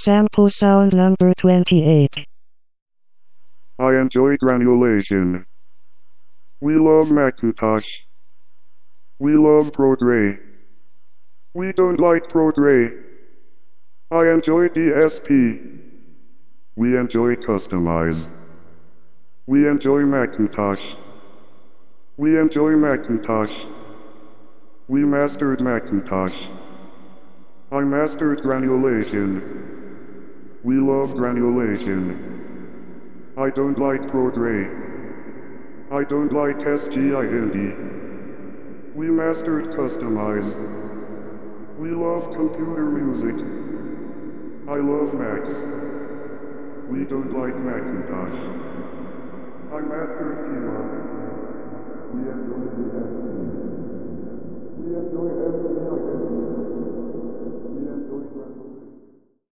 Sample sound number 28. I enjoy granulation. We love Macintosh. We love Prodre. We don't like Prodre. I enjoy DSP. We enjoy Customize. We enjoy Macintosh. We enjoy Macintosh. We mastered Macintosh. I mastered granulation. We love granulation. I don't like Prodre. I don't like SGIND. We mastered Customize. We love computer music. I love Macs. We don't like Macintosh. I mastered Kima. We enjoy the SG. We enjoy SGIND.